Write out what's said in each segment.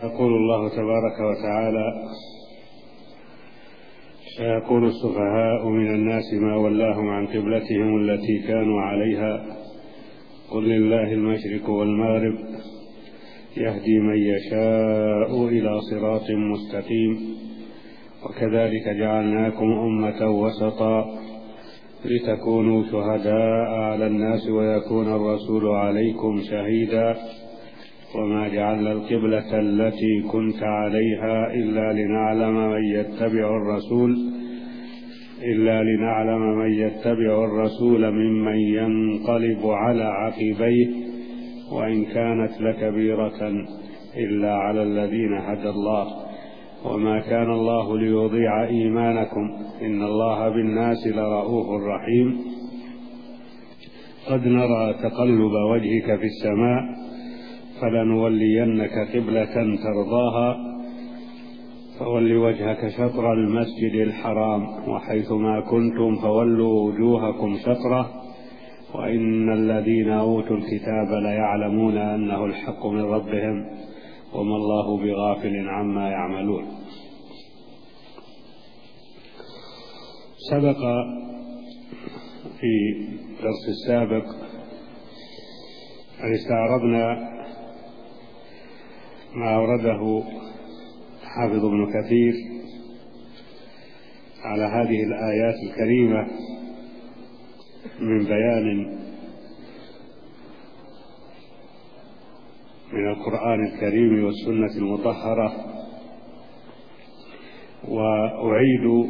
يقول الله تبارك وتعالى: سيقول السفهاء من الناس ما ولاهم عن قبلتهم التي كانوا عليها قل لله المشرق والمغرب يهدي من يشاء إلى صراط مستقيم وكذلك جعلناكم أمة وسطا لتكونوا شهداء على الناس ويكون الرسول عليكم شهيدا وما جعلنا القبلة التي كنت عليها إلا لنعلم من يتبع الرسول ممن ينقلب على عقبيه وإن كانت لكبيرة إلا على الذين هدى الله وما كان الله ليضيع إيمانكم إن الله بالناس لرؤوف رحيم. قد نرى تقلب وجهك في السماء فلنولينك قبلة ترضاها فول وجهك شطر المسجد الحرام وحيثما كنتم فولوا وجوهكم شطره وإن الذين أوتوا الكتاب ليعلمون أنه الحق من ربهم وما الله بغافل عما يعملون. سبق في الدرس السابق أن استعرضنا ما أورده حافظ ابن كثير على هذه الآيات الكريمة من بيان من القرآن الكريم والسنة المطهرة، وأعيد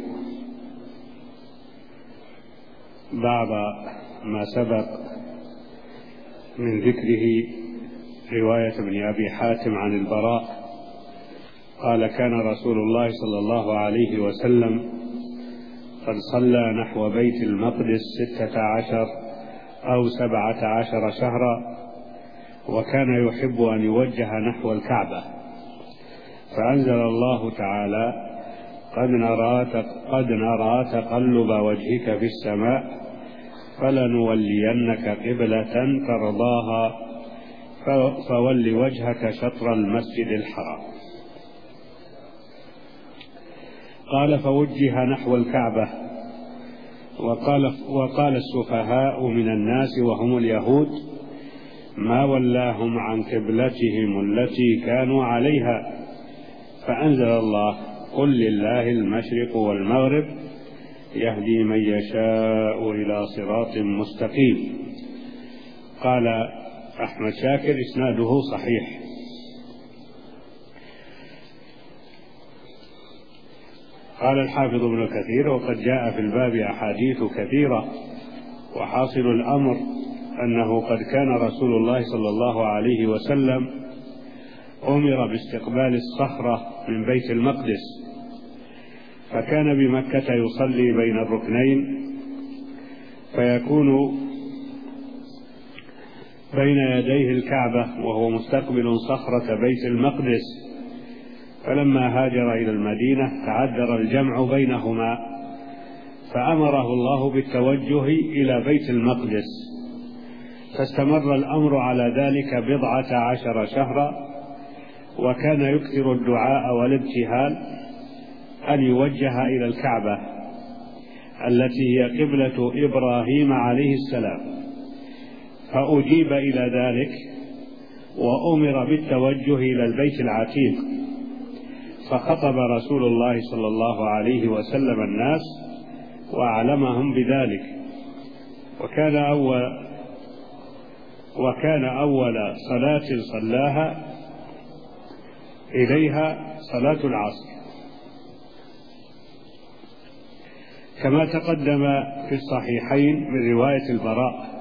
بعض ما سبق من ذكره رواية ابن أبي حاتم عن البراء قال: كان رسول الله صلى الله عليه وسلم قد صلى نحو بيت المقدس 16 أو 17 شهرا وكان يحب أن يوجه نحو الكعبة، فأنزل الله تعالى: قد نرى تقلب وجهك في السماء فلنولينك قبلة ترضاها فول وجهك شطر المسجد الحرام. قال: فوجه نحو الكعبة. وقال السفهاء من الناس وهم اليهود ما ولاهم عن قبلتهم التي كانوا عليها، فأنزل الله: قل لله المشرق والمغرب يهدي من يشاء إلى صراط مستقيم. قال أحمد شاكر: إسناده صحيح. قال الحافظ ابن كثير: وقد جاء في الباب أحاديث كثيرة وحاصل الأمر أنه قد كان رسول الله صلى الله عليه وسلم أمر باستقبال الصخرة من بيت المقدس، فكان بمكة يصلي بين الركنين فيكون بين يديه الكعبة وهو مستقبل صخرة بيت المقدس، فلما هاجر إلى المدينة تعذر الجمع بينهما فأمره الله بالتوجه إلى بيت المقدس، فاستمر الأمر على ذلك 14 شهرا، وكان يكثر الدعاء والابتهال أن يوجه إلى الكعبة التي هي قبلة إبراهيم عليه السلام، فأجيب إلى ذلك وأمر بالتوجه إلى البيت العتيق، فخطب رسول الله صلى الله عليه وسلم الناس وأعلمهم بذلك، وكان أول صلاة صلاها إليها صلاة العصر، كما تقدم في الصحيحين من رواية البراء.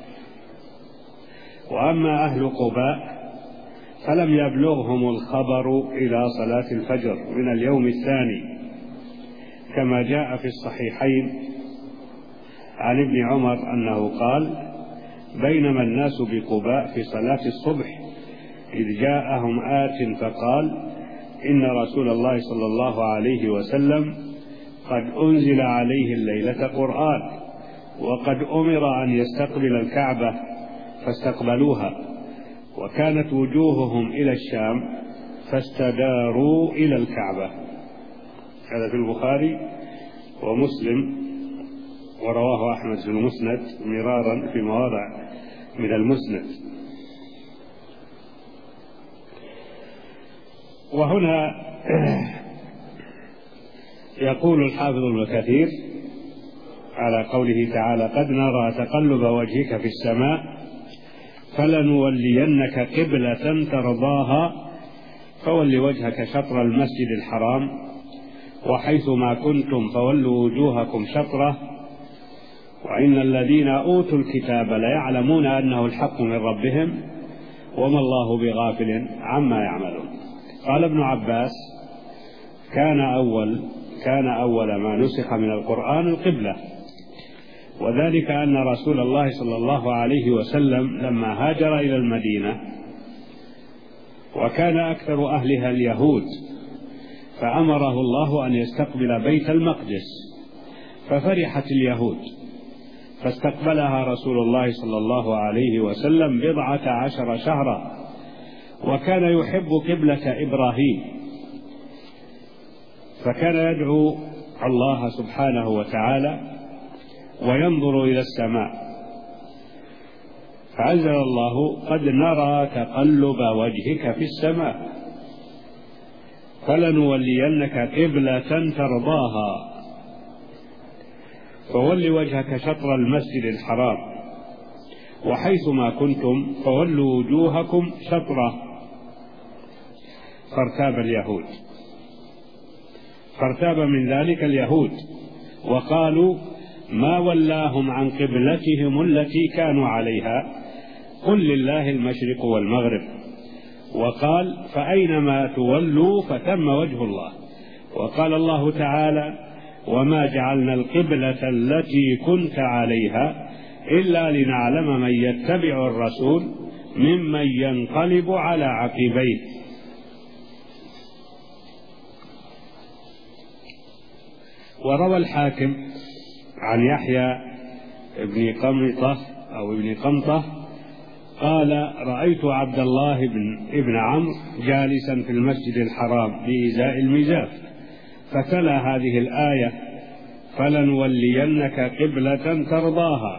وأما أهل قباء فلم يبلغهم الخبر إلى صلاة الفجر من اليوم الثاني، كما جاء في الصحيحين عن ابن عمر أنه قال: بينما الناس بقباء في صلاة الصبح إذ جاءهم آت فقال: إن رسول الله صلى الله عليه وسلم قد أنزل عليه الليلة قرآن وقد أمر أن يستقبل الكعبة، فاستقبلوها، وكانت وجوههم إلى الشام فاستداروا إلى الكعبة. هذا في البخاري ومسلم، ورواه أحمد في المسند مرارا في مواضع من المسند. وهنا يقول الحافظ ابن كثير على قوله تعالى: قد نرى تقلب وجهك في السماء فلنولينك قبلة ترضاها فول وجهك شطر المسجد الحرام وحيث ما كنتم فولوا وجوهكم شطره وإن الذين أوتوا الكتاب ليعلمون أنه الحق من ربهم وما الله بغافل عما يعملون. قال ابن عباس: كان أول ما نسخ من القرآن القبلة، وذلك أن رسول الله صلى الله عليه وسلم لما هاجر إلى المدينة وكان أكثر أهلها اليهود فأمره الله أن يستقبل بيت المقدس، ففرحت اليهود فاستقبلها رسول الله صلى الله عليه وسلم 14 شهرا، وكان يحب قبلة إبراهيم، فكان يدعو الله سبحانه وتعالى وينظر إلى السماء، فأنزل الله: قد نرى تقلب وجهك في السماء فلنولينك قبلة ترضاها فول وجهك شطر المسجد الحرام وحيث ما كنتم فولوا وجوهكم شطره. فارتاب من ذلك اليهود وقالوا: ما ولاهم عن قبلتهم التي كانوا عليها، قل لله المشرق والمغرب. وقال: فأينما تولوا فثم وجه الله. وقال الله تعالى: وما جعلنا القبلة التي كنت عليها إلا لنعلم من يتبع الرسول ممن ينقلب على عقبيه. وروى الحاكم عن يحيى ابن قمطة قال: رأيت عبد الله ابن عمرو جالسا في المسجد الحرام بإزاء المزاف فتلا هذه الآية: فلنولينك قبلة ترضاها.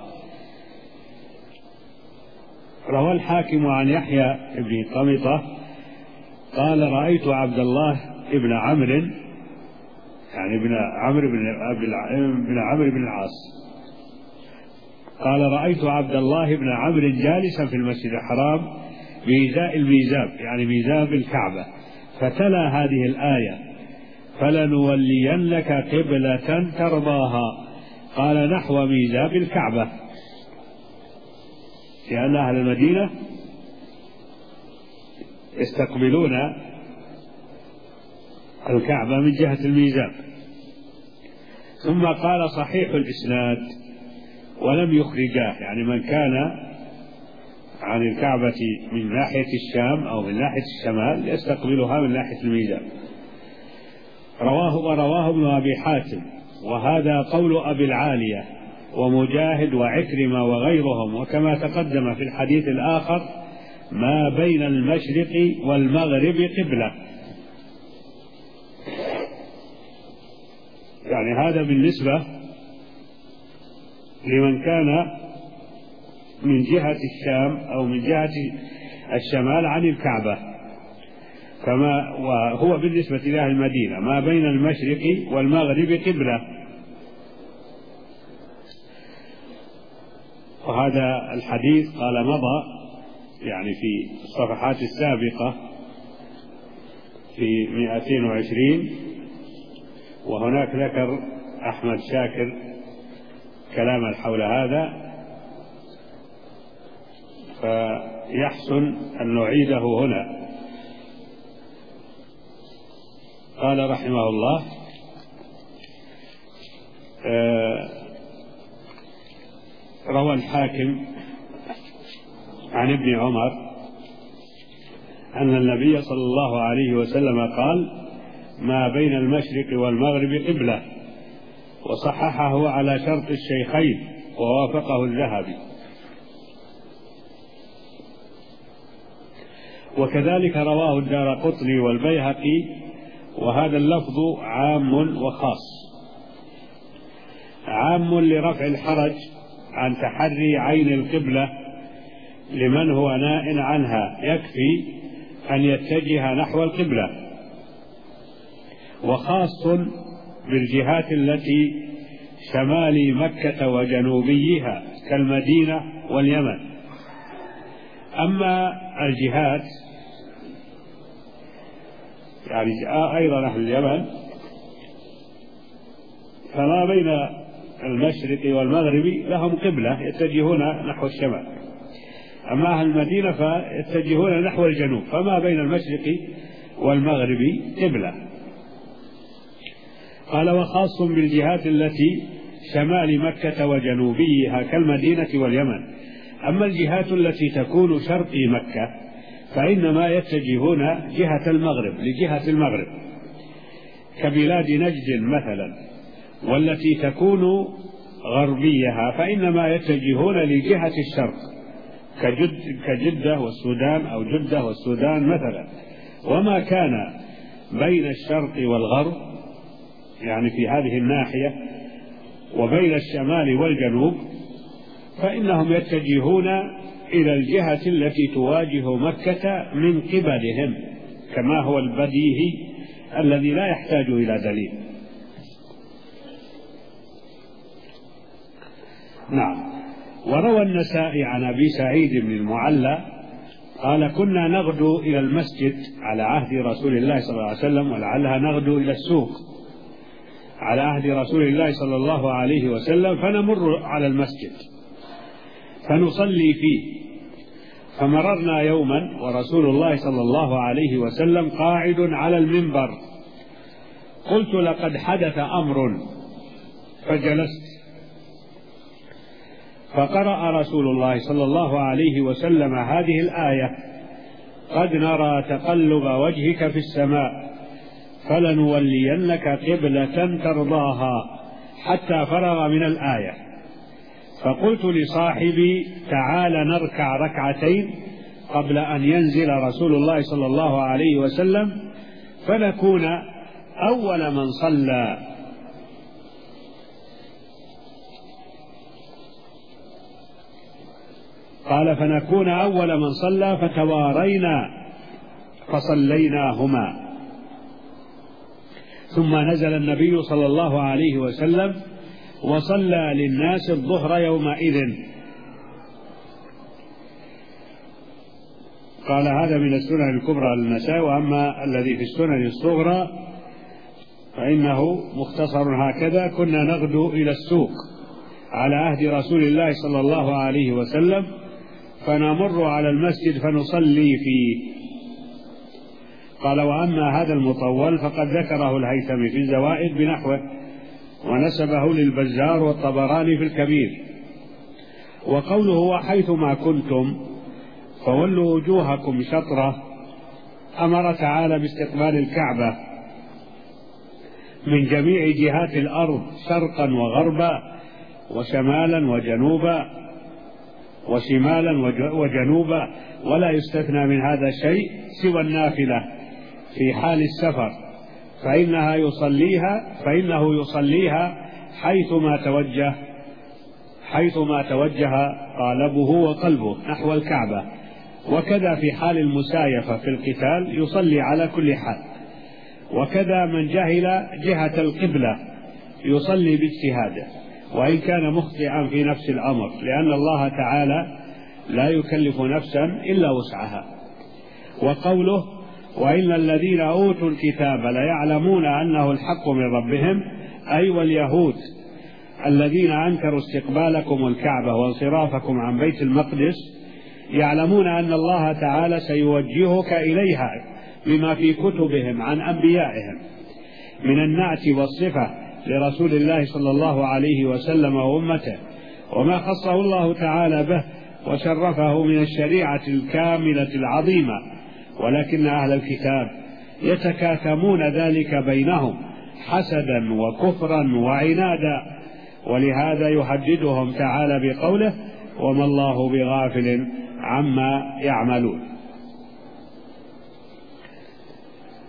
روى الحاكم عن يحيى ابن قمطة قال: رأيت عبد الله ابن عمرو، يعني ابن عمرو بن العاص، قال: رأيت عبد الله بن عمرو جالسا في المسجد الحرام بإزاء الميزاب، يعني ميزاب الكعبة، فتلا هذه الآية: فلنولينك قبلة ترضاها. قال: نحو ميزاب الكعبة، لأن أهل المدينة يستقبلون الكعبة من جهة الميزاب. ثم قال: صحيح الإسناد ولم يخرجاه، يعني من كان عن الكعبة من ناحية الشام أو من ناحية الشمال يستقبلها من ناحية الميزاب. رواه ابن أبي حاتم، وهذا قول أبي العالية ومجاهد وعكرمة وغيرهم، وكما تقدم في الحديث الآخر: ما بين المشرق والمغرب قبلة. يعني هذا بالنسبة لمن كان من جهة الشام أو من جهة الشمال عن الكعبة، وهو بالنسبة لأهل المدينة ما بين المشرق والمغرب قبلة. وهذا الحديث قال مضى يعني في الصفحات السابقة في 220، وهناك ذكر أحمد شاكر كلاما حول هذا، فيحسن أن نعيده هنا. قال رحمه الله: روى الحاكم عن ابن عمر أن النبي صلى الله عليه وسلم قال: ما بين المشرق والمغرب قبلة، وصححه على شرط الشيخين ووافقه الذهبي. وكذلك رواه الدارقطني والبيهقي، وهذا اللفظ عام وخاص. عام لرفع الحرج عن تحري عين القبلة لمن هو نائٍ عنها، يكفي أن يتجه نحو القبلة، وخاص بالجهات التي شمال مكة وجنوبيها كالمدينة واليمن. أما الجهات يعني أيضا أهل اليمن فما بين المشرق والمغرب لهم قبلة يتجهون نحو الشمال، أما أهل المدينة فيتجهون نحو الجنوب، فما بين المشرق والمغرب قبلة. قال وخاص بالجهات التي شمال مكة وجنوبيها كالمدينة واليمن. أما الجهات التي تكون شرقي مكة فإنما يتجهون جهة المغرب لجهة المغرب كبلاد نجد مثلا، والتي تكون غربيها فإنما يتجهون لجهة الشرق كجدة والسودان أو جدة والسودان مثلا. وما كان بين الشرق والغرب يعني في هذه الناحية وبين الشمال والجنوب فإنهم يتجهون إلى الجهة التي تواجه مكة من قبلهم، كما هو البديهي الذي لا يحتاج إلى دليل. نعم. وروى النسائي عن أبي سعيد بن المعلى قال كنا نغدو إلى المسجد على عهد رسول الله صلى الله عليه وسلم، ولعلها نغدو إلى السوق على عهد رسول الله صلى الله عليه وسلم، فنمر على المسجد فنصلي فيه، فمررنا يوما ورسول الله صلى الله عليه وسلم قاعد على المنبر، قلت لقد حدث أمر، فجلست، فقرأ رسول الله صلى الله عليه وسلم هذه الآية: قد نرى تقلب وجهك في السماء فلنولينك قبلة ترضاها، حتى فرغ من الآية. فقلت لصاحبي تعال نركع ركعتين قبل أن ينزل رسول الله صلى الله عليه وسلم فنكون أول من صلى. قال فنكون أول من صلى، فتوارينا فصليناهما. ثم نزل النبي صلى الله عليه وسلم وصلى للناس الظهر يومئذ. قال هذا من السنن الكبرى للنساء، وأما الذي في السنن الصغرى فإنه مختصر هكذا: كنا نغدو إلى السوق على عهد رسول الله صلى الله عليه وسلم فنمر على المسجد فنصلي فيه. قال وأما هذا المطول فقد ذكره الهيثمي في الزوائد بنحوه، ونسبه للبزار والطبراني في الكبير. وقوله وحيثما كنتم فولوا وجوهكم شطرة، أمر تعالى باستقبال الكعبة من جميع جهات الأرض شرقا وغربا وشمالا وجنوبا وشمالا وجنوبا، ولا يستثنى من هذا شيء سوى النافلة في حال السفر، فإنه يصليها حيثما توجه قالبه وقلبه نحو الكعبة. وكذا في حال المسايفة في القتال يصلي على كل حال. وكذا من جهل جهة القبلة يصلي باجتهاده وإن كان مخطئا في نفس الأمر، لأن الله تعالى لا يكلف نفسا إلا وسعها. وقوله وإن الذين أوتوا الكتاب ليعلمون أنه الحق من ربهم، أي واليهود الذين أنكروا استقبالكم الكعبة وانصرافكم عن بيت المقدس يعلمون أن الله تعالى سيوجهك إليها بما في كتبهم عن أنبيائهم من النعت والصفة لرسول الله صلى الله عليه وسلم وأمته، وما خصه الله تعالى به وشرفه من الشريعة الكاملة العظيمة. ولكن أهل الكتاب يتكاثمون ذلك بينهم حسدا وكفرا وعنادا، ولهذا يهددهم تعالى بقوله وما الله بغافل عما يعملون.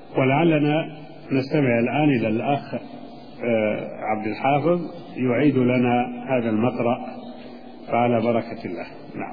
ولعلنا نستمع الآن إلى الأخ عبد الحافظ يعيد لنا هذا المقرأ، فعلى بركة الله. نعم.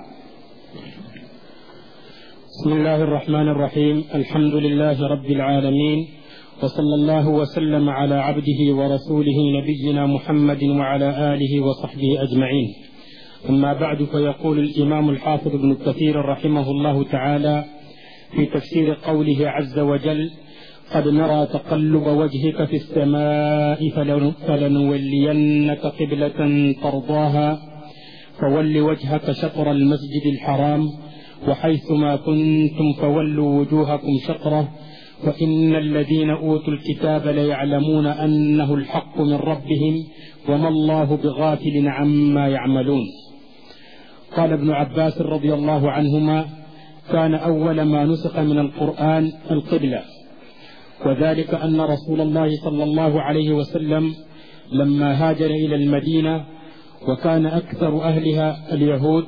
بسم الله الرحمن الرحيم. الحمد لله رب العالمين، وصلى الله وسلم على عبده ورسوله نبينا محمد وعلى آله وصحبه أجمعين. أما بعد، فيقول الإمام الحافظ ابن كثير رحمه الله تعالى في تفسير قوله عز وجل: قد نرى تقلب وجهك في السماء فلنولينك قبلة ترضاها فول وجهك شطر المسجد الحرام وحيثما كنتم فولوا وجوهكم شطره وإن الذين أوتوا الكتاب ليعلمون أنه الحق من ربهم وما الله بغافل عما يعملون. قال ابن عباس رضي الله عنهما: كان أول ما نسخ من القرآن القبلة، وذلك أن رسول الله صلى الله عليه وسلم لما هاجر إلى المدينة وكان أكثر أهلها اليهود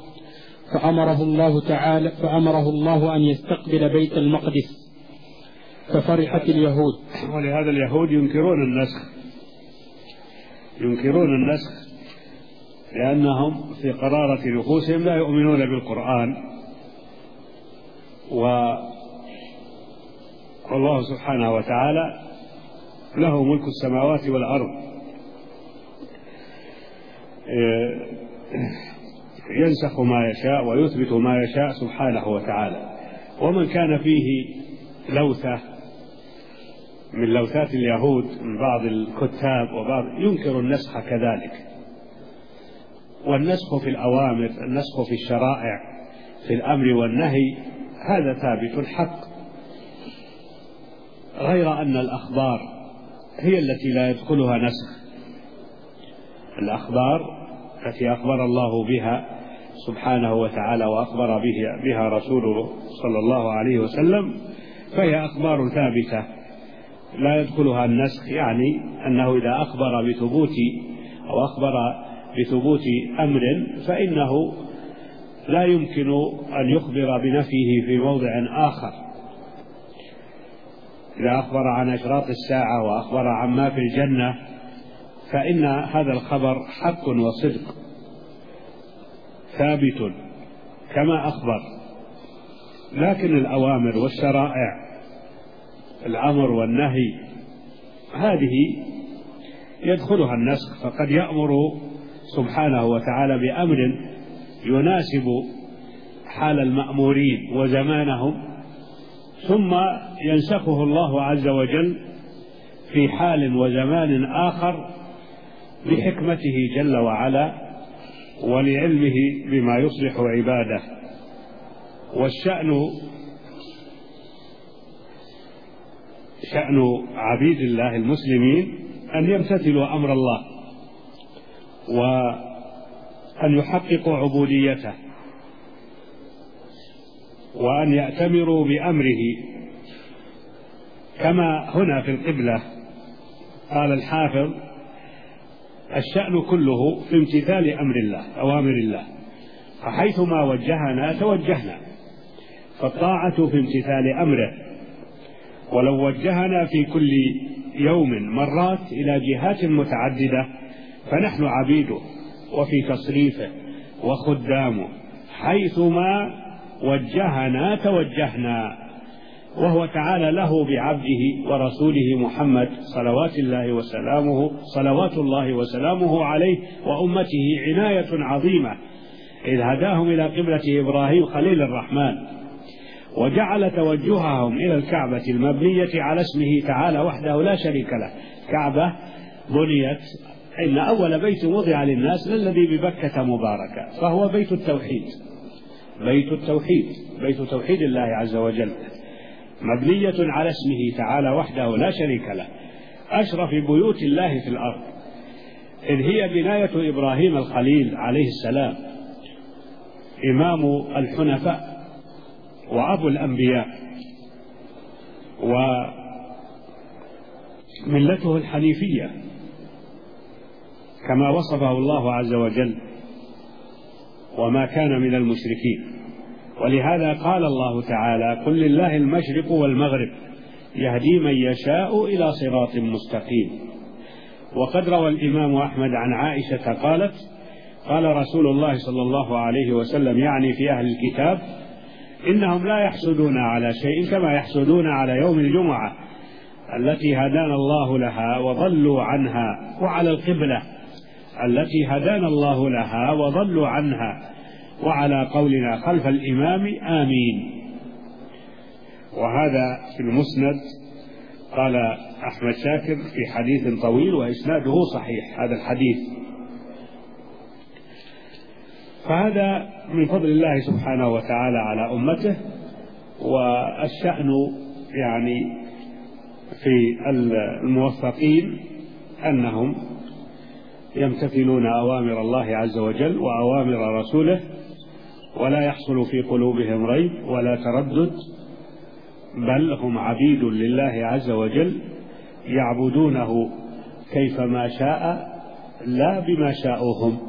فأمره الله أن يستقبل بيت المقدس، ففرحت اليهود. ولهذا اليهود ينكرون النسخ لأنهم في قرارة نفوسهم لا يؤمنون بالقرآن، والله سبحانه وتعالى له ملك السماوات والأرض، ينسخ ما يشاء ويثبت ما يشاء سبحانه وتعالى. ومن كان فيه لوثة من لوثات اليهود من بعض الكتاب وبعض ينكر النسخ كذلك. والنسخ في الأوامر، النسخ في الشرائع، في الأمر والنهي، هذا ثابت حق، غير أن الأخبار هي التي لا يدخلها نسخ. الأخبار التي أخبر الله بها سبحانه وتعالى وأخبر بها رسوله صلى الله عليه وسلم فهي أخبار ثابتة لا يدخلها النسخ، يعني أنه إذا أخبر بثبوت أو أخبر بثبوت أمر فإنه لا يمكن أن يخبر بنفيه في موضع آخر. إذا أخبر عن أشراط الساعة وأخبر عما في الجنة فإن هذا الخبر حق وصدق ثابت كما أخبر. لكن الأوامر والشرائع، الأمر والنهي، هذه يدخلها النسخ، فقد يأمر سبحانه وتعالى بأمر يناسب حال المأمورين وزمانهم، ثم ينسخه الله عز وجل في حال وزمان آخر بحكمته جل وعلا ولعلمه بما يصلح عباده. والشأن شأن عبيد الله المسلمين أن يمتثلوا أمر الله وأن يحققوا عبوديته وأن يأتمروا بأمره، كما هنا في القبلة قال الحافظ: الشأن كله في امتثال أمر الله، أوامر الله، فحيثما وجهنا توجهنا، فالطاعة في امتثال أمره. ولو وجهنا في كل يوم مرات إلى جهات متعددة فنحن عبيده وفي تصريفه وخدامه، حيثما وجهنا توجهنا، وهو تعالى له بعبده ورسوله محمد صلوات الله وسلامه عليه وأمته عناية عظيمة، إذ هداهم إلى قبلة إبراهيم خليل الرحمن، وجعل توجههم إلى الكعبة المبنية على اسمه تعالى وحده لا شريك له. كعبة بنيت، إن أول بيت وضع للناس للذي ببكة مباركة، فهو بيت التوحيد، بيت توحيد الله عز وجل، مبنية على اسمه تعالى وحده لا شريك له، أشرف بيوت الله في الأرض، إذ هي بناية إبراهيم الخليل عليه السلام، إمام الحنفاء وأبو الأنبياء، وملته الحنيفية كما وصفه الله عز وجل، وما كان من المشركين. ولهذا قال الله تعالى: قل لله المشرق والمغرب يهدي من يشاء إلى صراط مستقيم. وقد روى الإمام أحمد عن عائشة قالت: قال رسول الله صلى الله عليه وسلم، يعني في أهل الكتاب: إنهم لا يحسدون على شيء كما يحسدون على يوم الجمعة التي هدانا الله لها وضلوا عنها، وعلى القبلة التي هدانا الله لها وضلوا عنها، وعلى قولنا خلف الإمام آمين. وهذا في المسند. قال أحمد شاكر في حديث طويل وإسناده صحيح هذا الحديث. فهذا من فضل الله سبحانه وتعالى على أمته. والشأن يعني في الموفقين أنهم يمتثلون أوامر الله عز وجل وأوامر رسوله، ولا يحصل في قلوبهم ريب ولا تردد، بل هم عبيد لله عز وجل يعبدونه كيفما شاء لا بما شاءوا هم.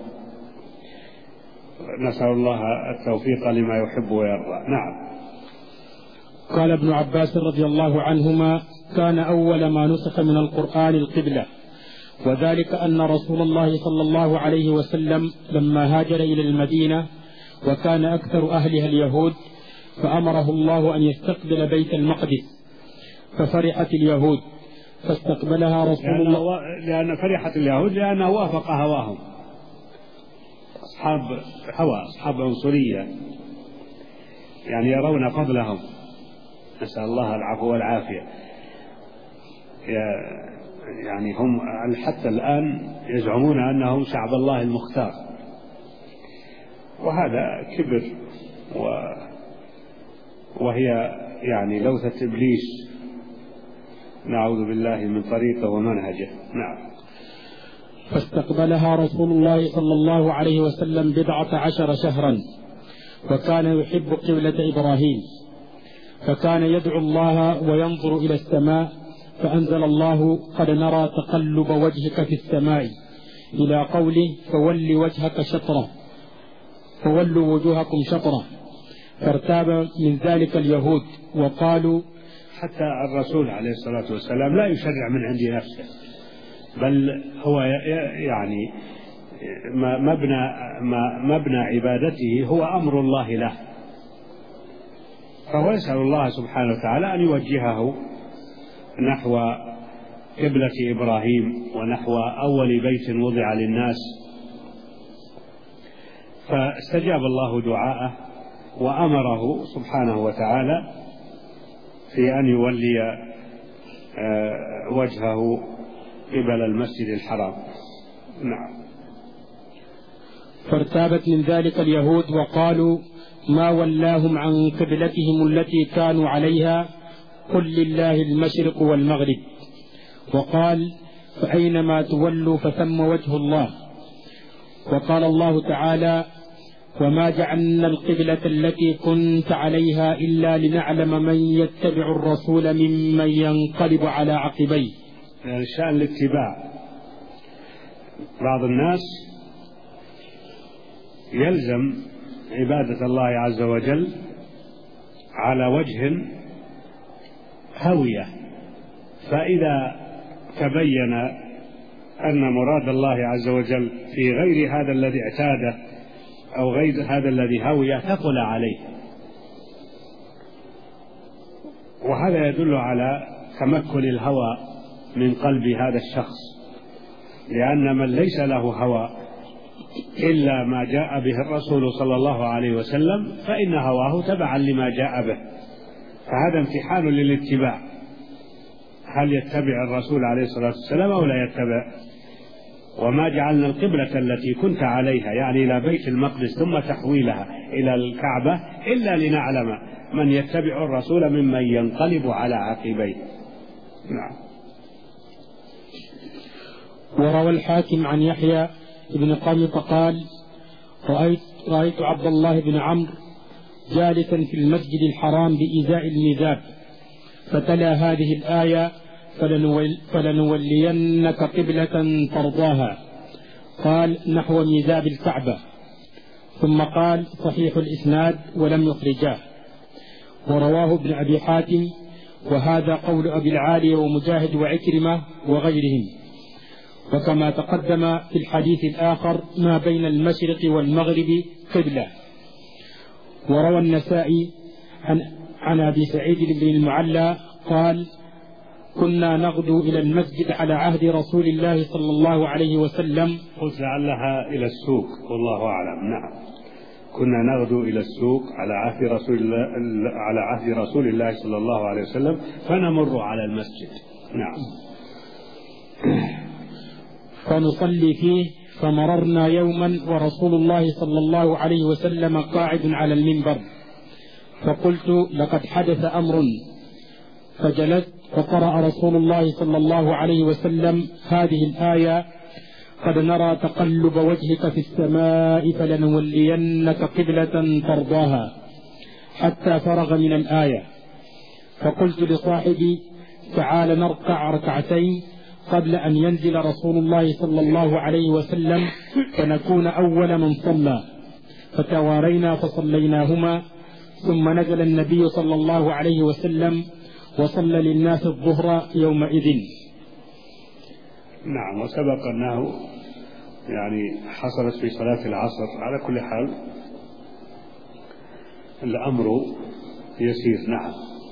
نسأل الله التوفيق لما يحب ويرضى. نعم. قال ابن عباس رضي الله عنهما: كان أول ما نسخ من القرآن القبلة، وذلك أن رسول الله صلى الله عليه وسلم لما هاجر إلى المدينة وكان أكثر أهلها اليهود، فأمره الله أن يستقبل بيت المقدس، ففرحت اليهود فاستقبلها رسول الله. لأن فرحت اليهود لأنه وافق هواهم، أصحاب هوى، أصحاب عنصرية، يعني يرون فضلهم، نسأل الله العفو والعافية. يعني هم حتى الآن يزعمون أنهم شعب الله المختار، وهذا كبر وهي يعني لوثة إبليس، نعوذ بالله من طريقه ومنهجه. نعم. فاستقبلها رسول الله صلى الله عليه وسلم 17 شهرا، وكان يحب قبلة إبراهيم، فكان يدعو الله وينظر إلى السماء، فأنزل الله: قد نرى تقلب وجهك في السماء، إلى قوله: فولوا وجوهكم شطرة. فارتاب من ذلك اليهود وقالوا: حتى الرسول عليه الصلاة والسلام لا يشرع من عند نفسه، بل هو يعني مبنى عبادته هو أمر الله له، فهو يسأل الله سبحانه وتعالى أن يوجهه نحو قبلة إبراهيم ونحو أول بيت وضع للناس. فاستجاب الله دعاءه وأمره سبحانه وتعالى في أن يولي وجهه قبل المسجد الحرام. نعم. فارتابت من ذلك اليهود وقالوا: ما ولاهم عن قبلتهم التي كانوا عليها، قل لله المشرق والمغرب. وقال: فأينما تولوا فثم وجه الله. وقال الله تعالى: وما جعلنا القبلة التي كنت عليها إلا لنعلم من يتبع الرسول ممن ينقلب على عقبيه. يعني شأن الاتباع. بعض الناس يلزم عبادة الله عز وجل على وجه هوية، فإذا تبين أن مراد الله عز وجل في غير هذا الذي اعتاده أو غير هذا الذي هويه ثقل عليه، وهذا يدل على تمكن الهوى من قلب هذا الشخص، لأن من ليس له هوى إلا ما جاء به الرسول صلى الله عليه وسلم فإن هواه تبعا لما جاء به، فهذا امتحان للاتباع، هل يتبع الرسول عليه الصلاة والسلام أو لا يتبع. وما جعلنا القبلة التي كنت عليها، يعني إلى بيت المقدس ثم تحويلها إلى الكعبة، إلا لنعلم من يتبع الرسول ممن ينقلب على عقبيه. نعم. وروى الحاكم عن يحيى بن قمط قال: رأيت عبد الله بن عمرو جالسا في المسجد الحرام بإزاء الميزاب، فتلا هذه الآية: فلنولينك قبلة ترضاها. قال: نحو ميزاب الكعبة. ثم قال: صحيح الإسناد ولم يخرجاه. ورواه ابن أبي حاتم وهذا قول أبي العالي ومجاهد وعكرمة وغيرهم. وكما تقدم في الحديث الآخر ما بين المشرق والمغرب قبلة. وروى النسائي عن أبي سعيد بن المعلى قال كنا نغدو إلى المسجد على عهد رسول الله صلى الله عليه وسلم. قلت لعلها إلى السوق والله أعلم. نعم، كنا نغدو إلى السوق على عهد رسول الله صلى الله عليه وسلم فنمر على المسجد. نعم. فنصلي فيه فمررنا يوما ورسول الله صلى الله عليه وسلم قاعد على المنبر فقلت لقد حدث أمر، فجلست فقرأ رسول الله صلى الله عليه وسلم هذه الآية قد نرى تقلب وجهك في السماء فلنولينك قبلة ترضاها حتى فرغ من الآية. فقلت لصاحبي تعال نركع ركعتين قبل أن ينزل رسول الله صلى الله عليه وسلم فنكون أول من صلى، فتوارينا فصليناهما، ثم نزل النبي صلى الله عليه وسلم وصلى للناس الظهر يومئذ. نعم، وسبق أنه يعني حصلت في صلاة العصر. على كل حال الأمر يسير. نعم.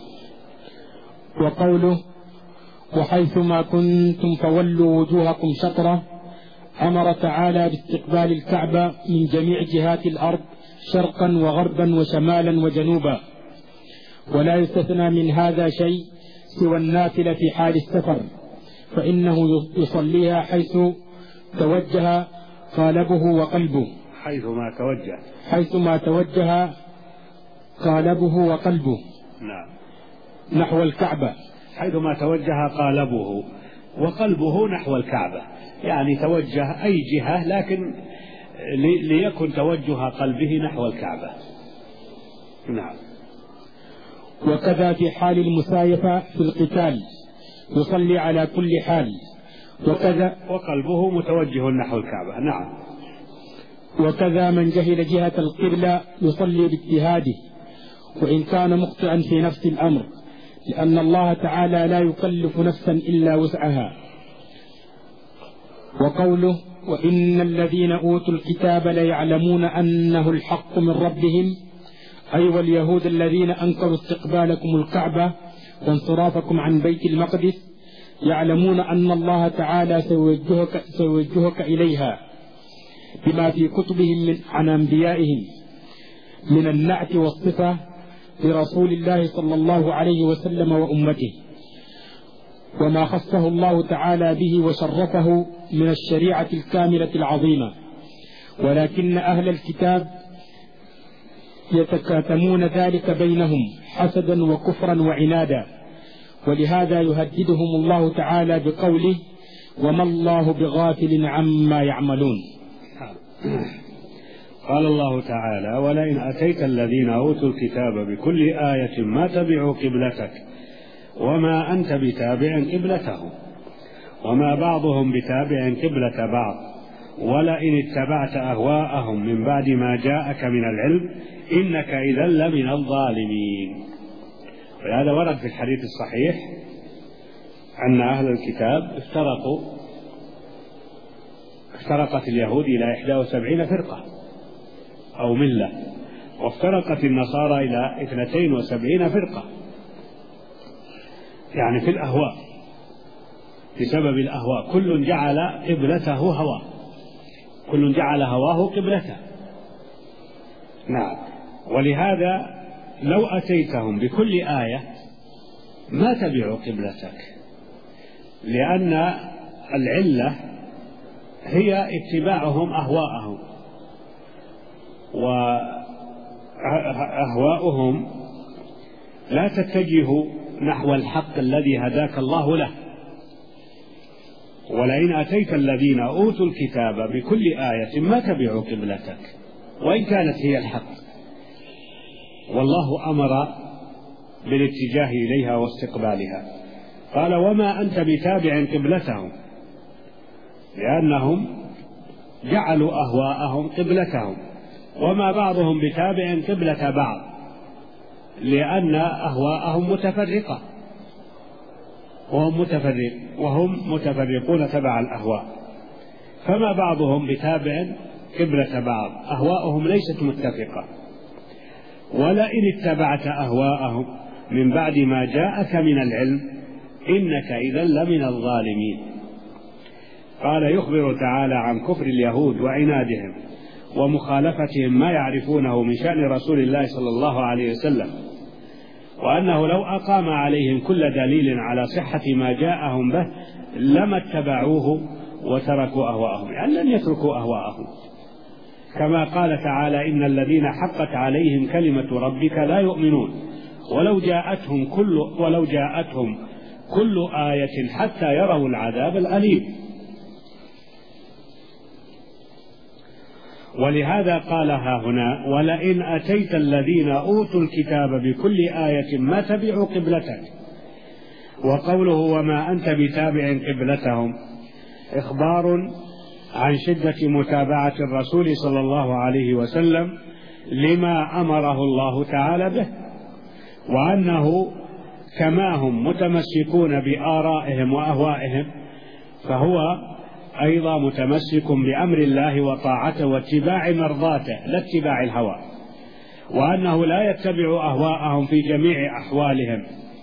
وقوله وحيثما كنتم فولوا وجوهكم شطرة، أمر تعالى باستقبال الكعبة من جميع جهات الأرض شرقا وغربا وشمالا وجنوبا، ولا يستثنى من هذا شيء سوى النافلة في حال السفر، فإنه يصليها حيث توجه قالبه وقلبه. حيثما توجه قالبه وقلبه. نعم. نحو الكعبة. حيثما توجه قالبه وقلبه نحو الكعبة، يعني توجه أي جهة لكن ليكن توجه قلبه نحو الكعبة. نعم. وكذا في حال المسايفة في القتال يصلي على كل حال، وكذا وقلبه متوجه نحو الكعبة. نعم. وكذا من جهل جهة القبلة يصلي باجتهاده وإن كان مخطئا في نفس الأمر، لأن الله تعالى لا يكلف نفسا إلا وسعها. وقوله وإن الذين أوتوا الكتاب ليعلمون أنه الحق من ربهم، أي واليهود الذين أنكروا استقبالكم الكعبة وانصرافكم عن بيت المقدس يعلمون أن الله تعالى سيوجهك إليها بما في كتبهم عن أنبيائهم من النعت والصفة لرسول الله صلى الله عليه وسلم وأمته، وما خصه الله تعالى به وشرفه من الشريعة الكاملة العظيمة. ولكن أهل الكتاب يتكاتمون ذلك بينهم حسدا وكفرا وعنادا، ولهذا يهددهم الله تعالى بقوله وما الله بغافل عما يعملون. قال الله تعالى ولئن أتيت الذين أوتوا الكتاب بكل آية ما تبعوا قبلتك وما أنت بتابع قبلتهم وما بعضهم بتابع قبلة بعض ولئن اتبعت أهواءهم من بعد ما جاءك من العلم إنك إذا لمن الظالمين. ولهذا ورد في الحديث الصحيح أن أهل الكتاب افترقت اليهود إلى 71 فرقة أو ملة، وافترقت النصارى إلى 72 فرقة، يعني في الأهواء، بسبب الأهواء كل جعل قبلته هواه، كل جعل هواه قبلته. نعم. ولهذا لو أتيتهم بكل آية ما تبعوا قبلتك، لأن العلة هي اتباعهم أهواءهم، وأهواؤهم لا تتجه نحو الحق الذي هداك الله له. ولئن أتيت الذين أوتوا الكتاب بكل آية ما تبعوا قبلتك وإن كانت هي الحق، والله أمر بالاتجاه إليها واستقبالها. قال وما أنت بتابع قبلتهم، لأنهم جعلوا أهواءهم قبلتهم، وما بعضهم بتابع قبلة بعض، لأن أهواءهم متفرقة، وهم متفرقون تبع الأهواء، فما بعضهم بتابع قبلة بعض، أهواءهم ليست متفقة. ولئن اتبعت أهواءهم من بعد ما جاءك من العلم إنك إذا لمن الظالمين. قال يخبر تعالى عن كفر اليهود وعنادهم ومخالفتهم ما يعرفونه من شأن رسول الله صلى الله عليه وسلم، وأنه لو أقام عليهم كل دليل على صحة ما جاءهم به لما اتبعوه وتركوا أهواءهم، يعني لن يتركوا أهواءهم، كما قال تعالى إن الذين حقت عليهم كلمة ربك لا يؤمنون ولو جاءتهم كل آية حتى يروا العذاب الأليم. ولهذا قالها هنا ولئن أتيت الذين أوتوا الكتاب بكل آية ما تبعوا قبلتك. وقوله وما أنت بتابع قبلتهم إخبار عن شدة متابعة الرسول صلى الله عليه وسلم لما أمره الله تعالى به، وأنه كما هم متمسكون بآرائهم وأهوائهم فهو أيضا متمسك بأمر الله وطاعته واتباع مرضاته لا اتباع الهوى، وأنه لا يتبع أهواءهم في جميع أحوالهم.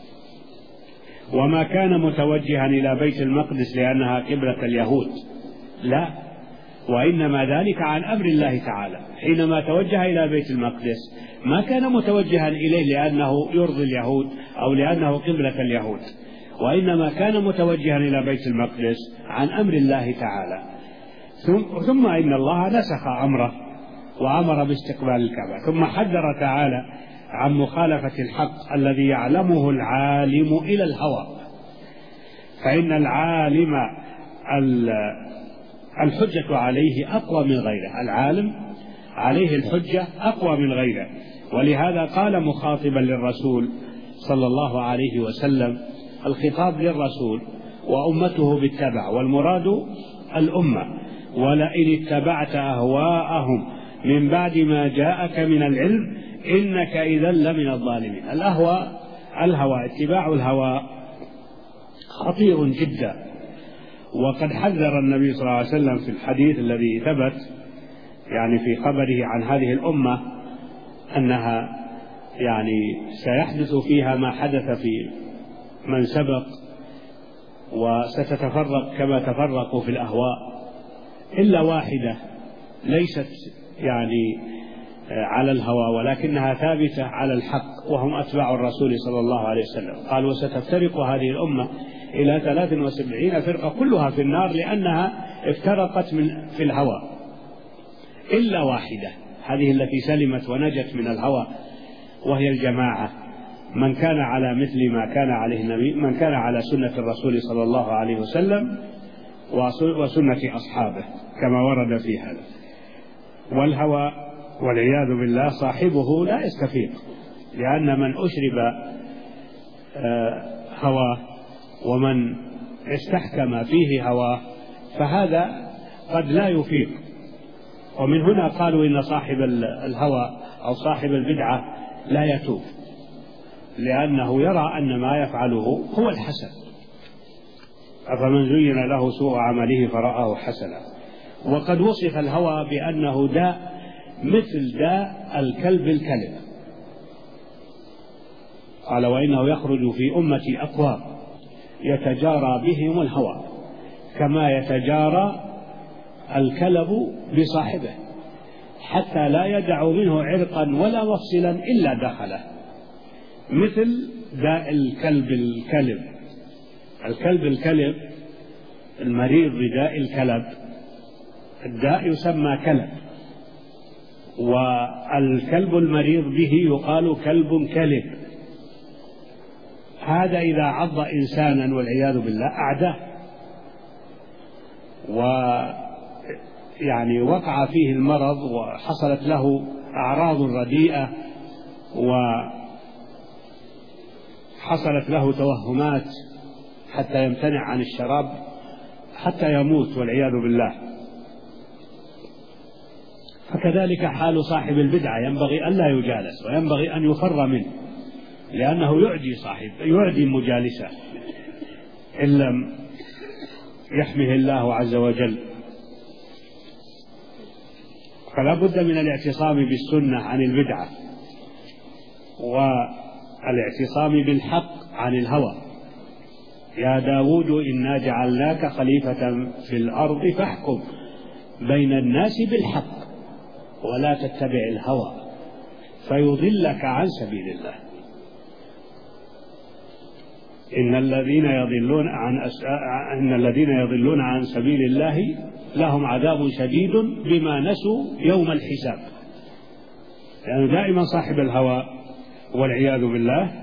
وما كان متوجها إلى بيت المقدس لأنها قبلة اليهود، لا، وإنما ذلك عن أمر الله تعالى. حينما توجه إلى بيت المقدس ما كان متوجها إليه لأنه يرضي اليهود أو لأنه قبلة اليهود، وإنما كان متوجها إلى بيت المقدس عن أمر الله تعالى. ثم إن الله نسخ أمره وأمر باستقبال الكعبة، ثم حذر تعالى عن مخالفة الحق الذي يعلمه العالم إلى الهوى، فإن العالم الحجة عليه أقوى من غيره، العالم عليه الحجة أقوى من غيره. ولهذا قال مخاطبا للرسول صلى الله عليه وسلم، الخطاب للرسول وأمته بالتبع، والمراد الأمة، ولئن اتبعت أهواءهم من بعد ما جاءك من العلم إنك إذا لمن الظالمين. الهوى اتباع الهوى خطير جدا، وقد حذر النبي صلى الله عليه وسلم في الحديث الذي ثبت يعني في خبره عن هذه الأمة أنها يعني سيحدث فيها ما حدث في من سبق، وستتفرق كما تفرقوا في الأهواء إلا واحدة ليست يعني على الهوى ولكنها ثابتة على الحق، وهم أتباع الرسول صلى الله عليه وسلم. قال وستفترق هذه الأمة إلى 73 فرقة كلها في النار لأنها افترقت في الهوى إلا واحدة، هذه التي سلمت ونجت من الهوى، وهي الجماعة، من كان على مثل ما كان عليه النبي، من كان على سنة الرسول صلى الله عليه وسلم وسنة أصحابه كما ورد في هذا. والهوى والعياذ بالله صاحبه لا يستفيق، لأن من أشرب هواه ومن استحكم فيه هواه فهذا قد لا يفيق. ومن هنا قالوا إن صاحب الهوى أو صاحب البدعة لا يتوب، لأنه يرى أن ما يفعله هو الحسن، أفمن زين له سوء عمله فرآه حسنا. وقد وصف الهوى بأنه داء مثل داء الكلب الكلب، قال وإنه يخرج في أمتي أقوام يتجارى بهم الهوى كما يتجارى الكلب بصاحبه حتى لا يدع منه عرقا ولا مفصلا إلا دخله، مثل داء الكلب الكلب. الكلب الكلب المريض بداء الكلب، الداء يسمى كلب، والكلب المريض به يقال كلب كلب. هذا إذا عض إنسانا والعياذ بالله أعداه، ويعني وقع فيه المرض وحصلت له أعراض رديئة وحصلت له توهمات حتى يمتنع عن الشراب حتى يموت والعياذ بالله. فكذلك حال صاحب البدعة، ينبغي ألا يجالس وينبغي أن يفر منه، لأنه يعدي مجالسه. إن لم يحمه الله عز وجل. فلا بد من الاعتصام بالسنة عن البدعة، والاعتصام بالحق عن الهوى. يا داود إنا جعلناك خليفة في الأرض فاحكم بين الناس بالحق ولا تتبع الهوى فيضلك عن سبيل الله. إن الذين يضلون عن سبيل الله لهم عذاب شديد بما نسوا يوم الحساب. لأن دائما صاحب الهوى والعياذ بالله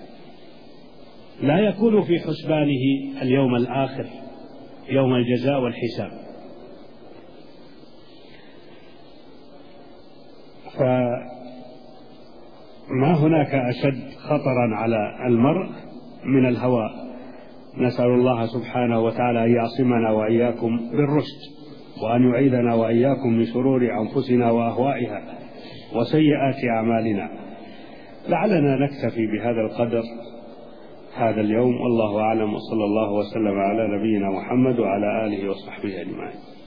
لا يكون في حسبانه اليوم الآخر، يوم الجزاء والحساب. فما هناك أشد خطرا على المرء من الهوى. نسأل الله سبحانه وتعالى أن يعصمنا وإياكم بالرشد، وأن يعيذنا وإياكم من شرور أنفسنا وأهوائها وسيئات أعمالنا. لعلنا نكتفي بهذا القدر هذا اليوم، والله أعلم، وصلى الله وسلم على نبينا محمد وعلى آله وصحبه أجمعين.